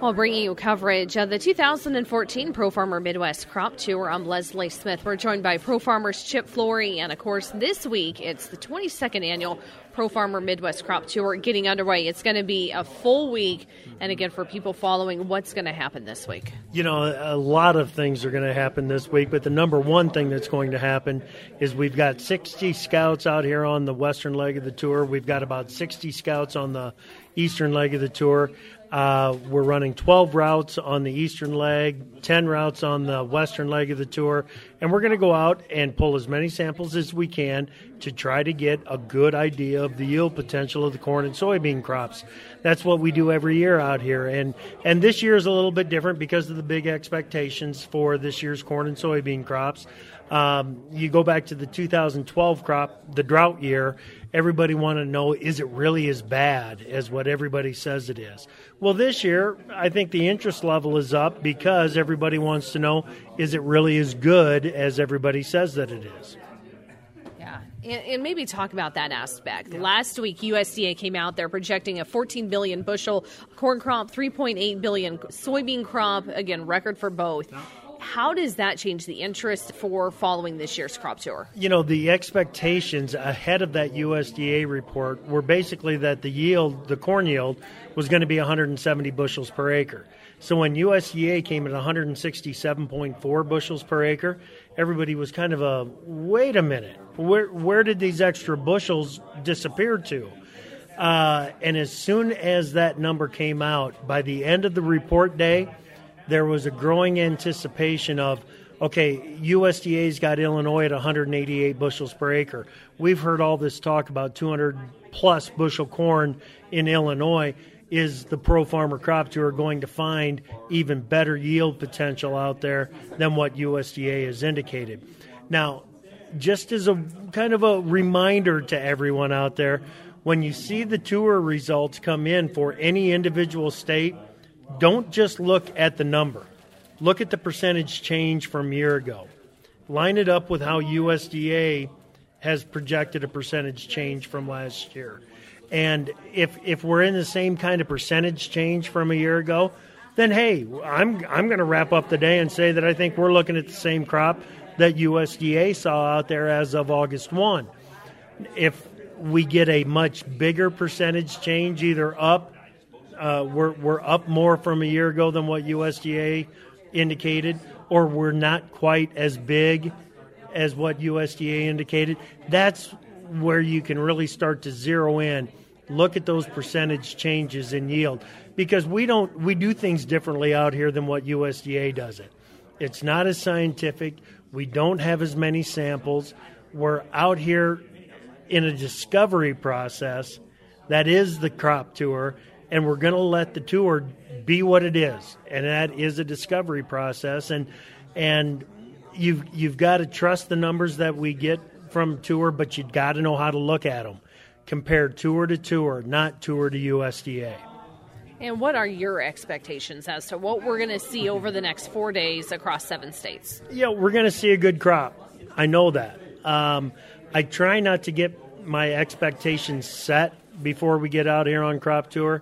While bringing you coverage of the 2014 Pro Farmer Midwest Crop Tour, I'm Leslie Smith. We're joined by Pro Farmers Chip Flory, and of course this week it's the 22nd annual Pro Farmer Midwest Crop Tour getting underway. It's going to be a full week, and again, for people following, what's going to happen this week? You know, a lot of things are going to happen this week, but the number one thing that's going to happen is we've got 60 scouts out here on the western leg of the tour. We've got about 60 scouts on the eastern leg of the tour. We're running 12 routes on the eastern leg, 10 routes on the western leg of the tour, and we're going to go out and pull as many samples as we can to try to get a good idea of the yield potential of the corn and soybean crops. That's what we do every year out here, and this year is a little bit different because of the big expectations for this year's corn and soybean crops. You go back to the 2012 crop, the drought year, everybody wanted to know, is it really as bad as what everybody says it is? Well, this year, I think the interest level is up because everybody wants to know, is it really as good as everybody says that it is? Yeah, and maybe talk about that aspect. Yeah. Last week, USDA came out there projecting a 14 billion bushel corn crop, 3.8 billion soybean crop, again, record for both. Yeah. How does that change the interest for following this year's crop tour? You know, the expectations ahead of that USDA report were basically that the yield, the corn yield, was going to be 170 bushels per acre. So when USDA came at 167.4 bushels per acre, everybody was kind of wait a minute, where did these extra bushels disappear to? And as soon as that number came out, by the end of the report day, there was a growing anticipation of, okay, USDA's got Illinois at 188 bushels per acre. We've heard all this talk about 200-plus bushel corn in Illinois. Is the Pro Farmer Crop Tour going to find even better yield potential out there than what USDA has indicated? Now, just as a kind of a reminder to everyone out there, when you see the tour results come in for any individual state, don't just look at the number. Look at the percentage change from a year ago. Line it up with how USDA has projected a percentage change from last year. And if we're in the same kind of percentage change from a year ago, then hey, I'm going to wrap up the day and say that I think we're looking at the same crop that USDA saw out there as of August 1. If we get a much bigger percentage change, either up, we're up more from a year ago than what USDA indicated, or we're not quite as big as what USDA indicated, that's where you can really start to zero in, look at those percentage changes in yield, because we do things differently out here than what USDA does it. It's not as scientific. We don't have as many samples. We're out here in a discovery process that is the crop tour, and we're going to let the tour be what it is, and that is a discovery process. And you've got to trust the numbers that we get from tour, but you've got to know how to look at them. Compare tour to tour, not tour to USDA. And what are your expectations as to what we're going to see over the next 4 days across 7 states? Yeah, we're going to see a good crop. I know that. I try not to get my expectations set before we get out here on crop tour.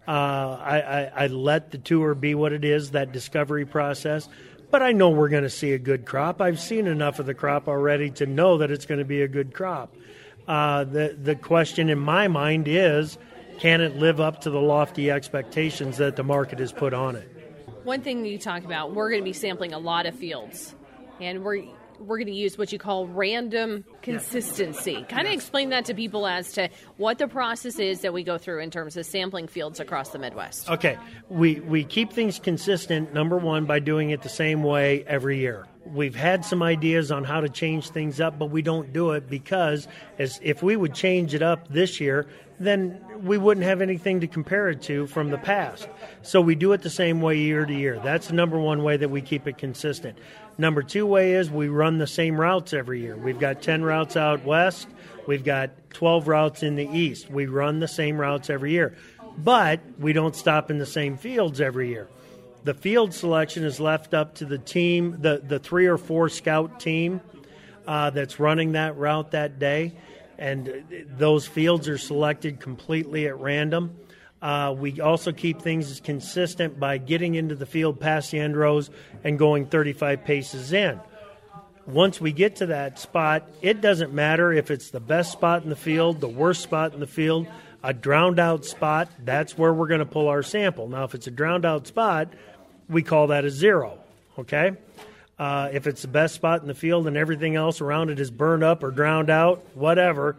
I let the tour be what it is, that discovery process. But I know we're going to see a good crop. I've seen enough of the crop already to know that it's going to be a good crop. The question in my mind is, can it live up to the lofty expectations that the market has put on it? One thing you talk about, we're going to be sampling a lot of fields, and we're going to use what you call random consistency. Kind of explain that to people as to what the process is that we go through in terms of sampling fields across the Midwest. Okay. We keep things consistent, number one, by doing it the same way every year. We've had some ideas on how to change things up, but we don't do it because if we would change it up this year, then we wouldn't have anything to compare it to from the past. So we do it the same way year to year. That's the number one way that we keep it consistent. Number two way is we run the same routes every year. We've got 10 routes out west. We've got 12 routes in the east. We run the same routes every year. But we don't stop in the same fields every year. The field selection is left up to the team, the 3 or 4 scout team that's running that route that day. And those fields are selected completely at random. We also keep things consistent by getting into the field past the end rows and going 35 paces in. Once we get to that spot, it doesn't matter if it's the best spot in the field, the worst spot in the field, a drowned out spot, that's where we're going to pull our sample. Now, if it's a drowned out spot, we call that a zero, okay? If it's the best spot in the field and everything else around it is burned up or drowned out, whatever,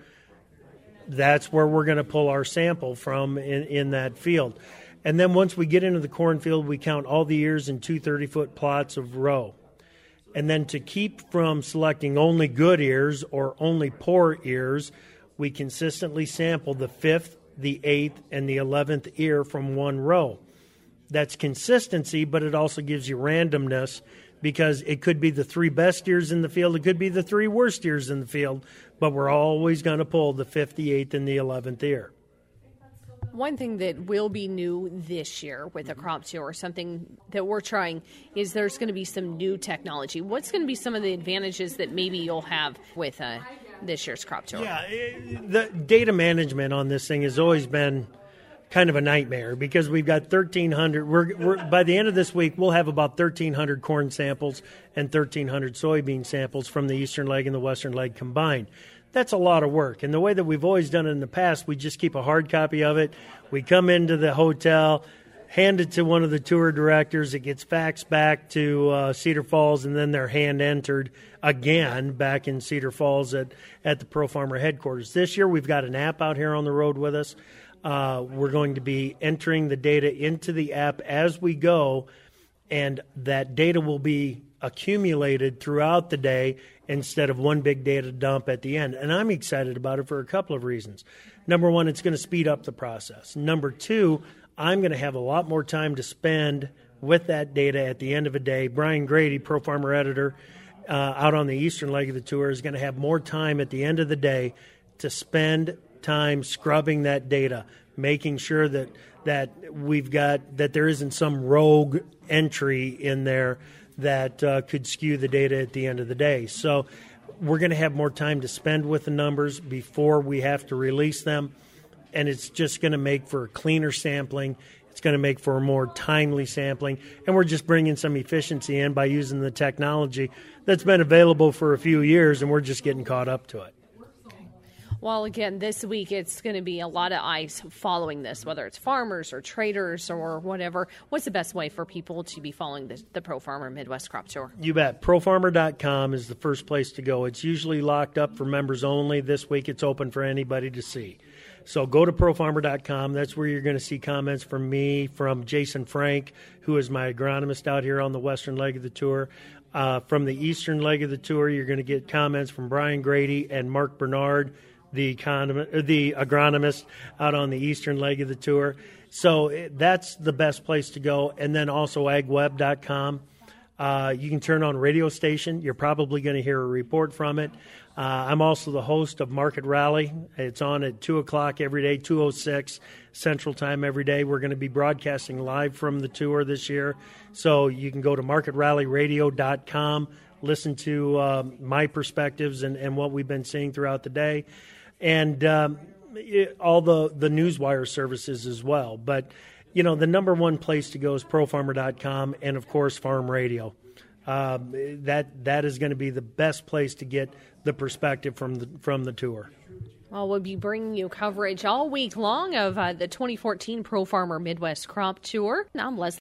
that's where we're going to pull our sample from in that field. And then once we get into the cornfield, we count all the ears in two 30-foot plots of row. And then to keep from selecting only good ears or only poor ears, we consistently sample the 5th, the 8th, and the 11th ear from one row. That's consistency, but it also gives you randomness because it could be the 3 best ears in the field, it could be the 3 worst ears in the field, but we're always going to pull the 5th, the 8th, and the 11th ear. One thing that will be new this year with the crop tour, something that we're trying, is there's going to be some new technology. What's going to be some of the advantages that maybe you'll have with this year's crop tour? Yeah, the data management on this thing has always been kind of a nightmare because we've got 1,300. We're by the end of this week, we'll have about 1,300 corn samples and 1,300 soybean samples from the eastern leg and the western leg combined. That's a lot of work. And the way that we've always done it in the past, we just keep a hard copy of it. We come into the hotel, hand it to one of the tour directors. It gets faxed back to Cedar Falls, and then they're hand-entered again back in Cedar Falls at the Pro Farmer headquarters. This year, we've got an app out here on the road with us. We're going to be entering the data into the app as we go, and that data will be accumulated throughout the day instead of one big data dump at the end. And I'm excited about it for a couple of reasons. Number one, it's going to speed up the process. Number two, I'm going to have a lot more time to spend with that data at the end of a day. Brian Grady, Pro Farmer editor, out on the eastern leg of the tour, is going to have more time at the end of the day to spend time scrubbing that data, making sure that we've got that there isn't some rogue entry in there that could skew the data at the end of the day. So we're going to have more time to spend with the numbers before we have to release them, and it's just going to make for cleaner sampling. It's going to make for more timely sampling, and we're just bringing some efficiency in by using the technology that's been available for a few years, and we're just getting caught up to it. Well, again, this week it's going to be a lot of eyes following this, whether it's farmers or traders or whatever. What's the best way for people to be following the Pro Farmer Midwest Crop Tour? You bet. ProFarmer.com is the first place to go. It's usually locked up for members only. This week it's open for anybody to see. So go to ProFarmer.com. That's where you're going to see comments from me, from Jason Frank, who is my agronomist out here on the western leg of the tour. From the eastern leg of the tour, you're going to get comments from Brian Grady and Mark Bernard, the agronomist out on the eastern leg of the tour. So that's the best place to go. And then also agweb.com. You can turn on radio station. You're probably going to hear a report from it. I'm also the host of Market Rally. It's on at 2 o'clock every day, 2:06 Central Time every day. We're going to be broadcasting live from the tour this year. So you can go to marketrallyradio.com, listen to my perspectives and what we've been seeing throughout the day. And all the newswire services as well. But, you know, the number one place to go is ProFarmer.com and, of course, Farm Radio. That is going to be the best place to get the perspective from the tour. Well, we'll be bringing you coverage all week long of the 2014 Pro Farmer Midwest Crop Tour. I'm Leslie.